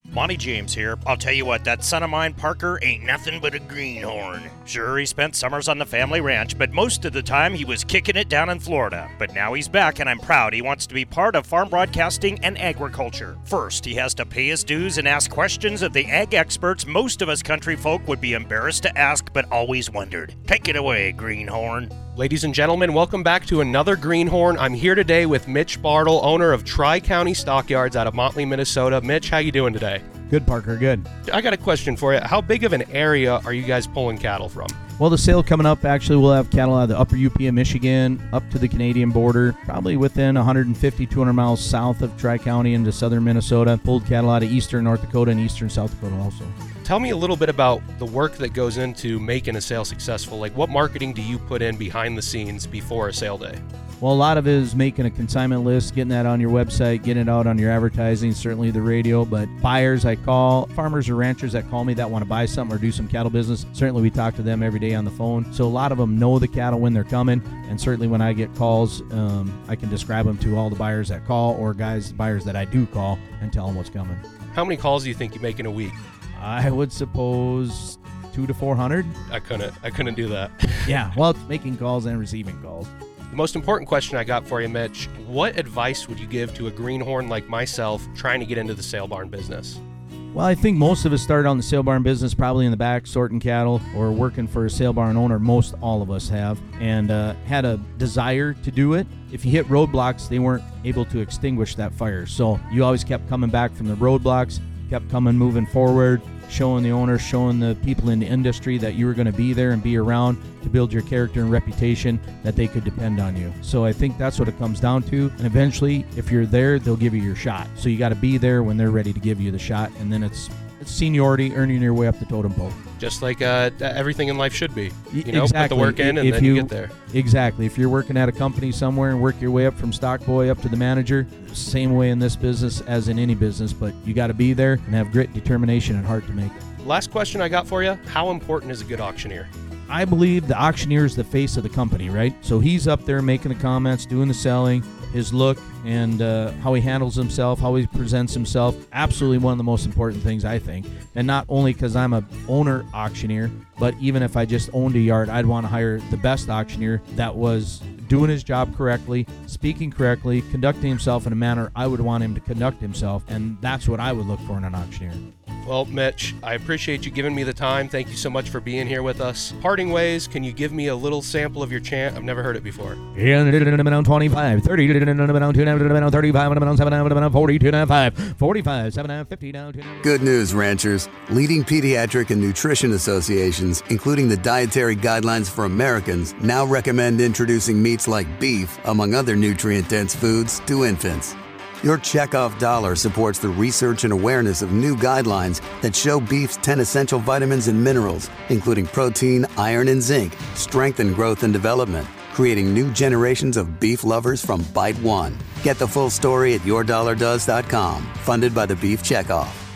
Monty James here. I'll tell you what, that son of mine, Parker, ain't nothing but a greenhorn. Sure, he spent summers on the family ranch, but most of the time he was kicking it down in Florida. But now he's back, and I'm proud he wants to be part of farm broadcasting and agriculture. First, he has to pay his dues and ask questions of the ag experts most of us country folk would be embarrassed to ask, but always wondered. Take it away, greenhorn. Ladies and gentlemen, welcome back to another Greenhorn. I'm here today with Mitch Bartle, owner of Tri-County Stockyards out of Motley, Minnesota. Mitch, how you doing today? Good, Parker, good. I got a question for you. How big of an area are you guys pulling cattle from? Well, the sale coming up, actually, we'll have cattle out of the upper UP of Michigan up to the Canadian border, probably within 150, 200 miles south of Tri-County into southern Minnesota. Pulled cattle out of eastern North Dakota and eastern South Dakota also. Tell me a little bit about the work that goes into making a sale successful. Like, what marketing do you put in behind the scenes before a sale day? Well, a lot of it is making a consignment list, getting that on your website, getting it out on your advertising, certainly the radio. But buyers I call, farmers or ranchers that call me that want to buy something or do some cattle business, certainly we talk to them every day on the phone. So a lot of them know the cattle when they're coming. And certainly when I get calls, I can describe them to all the buyers that call or buyers that I do call and tell them what's coming. How many calls do you think you make in a week? I would suppose 200 to 400. I couldn't do that. Yeah, well, it's making calls and receiving calls. The most important question I got for you, Mitch, what advice would you give to a greenhorn like myself trying to get into the sale barn business? Well, I think most of us started on the sale barn business probably in the back sorting cattle or working for a sale barn owner. Most all of us have, and had a desire to do it. If you hit roadblocks, they weren't able to extinguish that fire. So you always kept coming back from the roadblocks, kept moving forward, showing the owners, showing the people in the industry that you were going to be there and be around to build your character and reputation, that they could depend on you. So I think that's what it comes down to. And eventually, if you're there, they'll give you your shot. So you got to be there when they're ready to give you the shot. And then it's seniority, earning your way up the totem pole. Just like everything in life should be. You know, exactly. Put the work in and then you get there. Exactly. If you're working at a company somewhere and work your way up from stock boy up to the manager, same way in this business as in any business, but you got to be there and have grit, determination, and heart to make it. Last question I got for you. How important is a good auctioneer? I believe the auctioneer is the face of the company, right? So he's up there making the comments, doing the selling, his look, and how he handles himself, how he presents himself. Absolutely one of the most important things, I think. And not only because I'm a owner auctioneer, but even if I just owned a yard, I'd want to hire the best auctioneer that was doing his job correctly, speaking correctly, conducting himself in a manner I would want him to conduct himself. And that's what I would look for in an auctioneer. Well, Mitch, I appreciate you giving me the time. Thank you so much for being here with us. Parting ways, can you give me a little sample of your chant? I've never heard it before. 25, 30, 35, 42, 45, 50. Good news, ranchers. Leading pediatric and nutrition associations, including the Dietary Guidelines for Americans, now recommend introducing meats like beef, among other nutrient-dense foods, to infants. Your checkoff dollar supports the research and awareness of new guidelines that show beef's 10 essential vitamins and minerals, including protein, iron, and zinc, strengthen growth and development, creating new generations of beef lovers from Bite One. Get the full story at yourdollardoes.com, funded by the Beef Checkoff.